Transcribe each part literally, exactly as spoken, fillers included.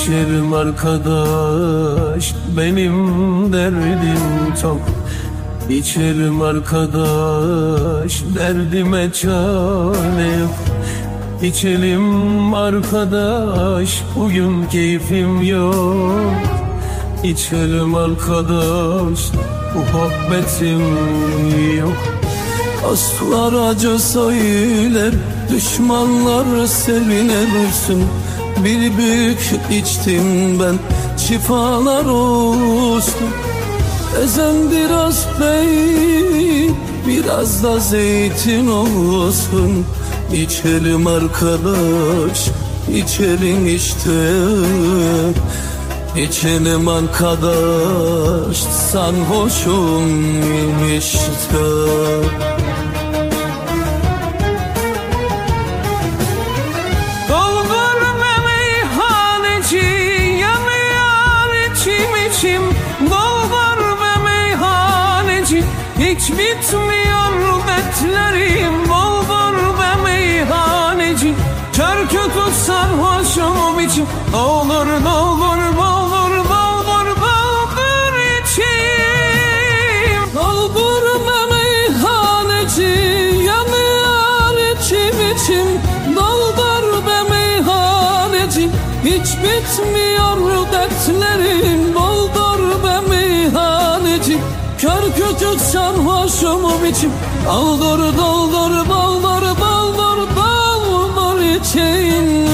İçerim arkadaş, benim derdim çok. İçerim arkadaş, derdime çare yok. İçelim arkadaş, bugün keyfim yok. İçelim arkadaş, muhabbetim yok. Dostlar acı söyler, düşmanlar sevinersin. Bir büyük içtim ben, şifalar olsun. Ezen biraz peynir, biraz da zeytin olsun. İçelim arkadaş, içelim işte. İçelim arkadaş, sarhoşum işte. Hiç bitmiyor dertlerim, bol bol ve meyhaneci. Kör kötü sarhoşum için, olur ne olur olur olur olur içim. Olur ve meyhaneci, yanıyor içim içim. Doldur ve meyhaneci, hiç bitmiyor dertlerim, doldur ve meyhaneci. Kör küçük sarhoşum içim, doldur doldur doldur doldur doldur içim.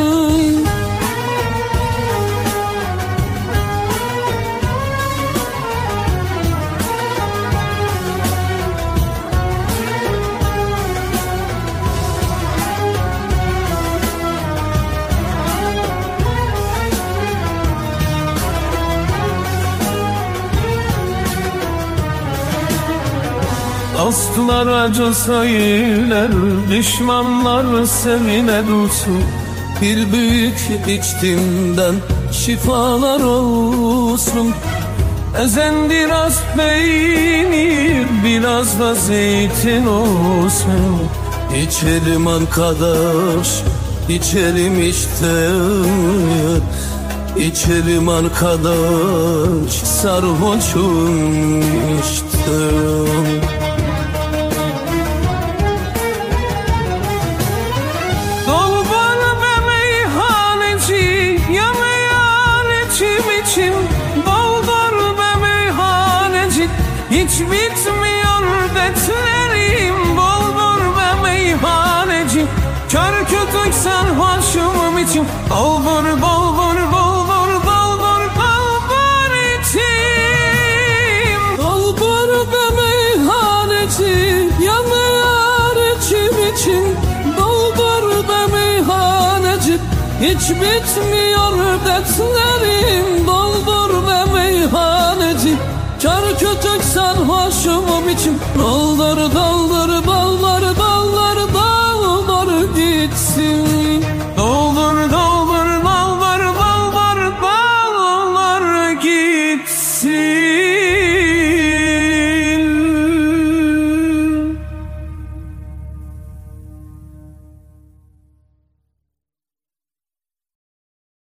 Dostlar acı söyler, düşmanlar sevine dursun. Bir büyük içtimden şifalar olsun. Ezen biraz peynir, biraz da zeytin olsun. İçelim arkadaş, içelim işte. İçelim arkadaş, sarhoşum işte. Doldur ve meyhaneci, hiç bitmiyor dertlerim, doldur ve meyhaneci. Kör kütük sarhoşum için, doldur doldur doldur doldur doldur içim. Doldur ve meyhaneci, yanıyor içim için. Doldur ve meyhaneci, hiç bitmiyor dertlerim.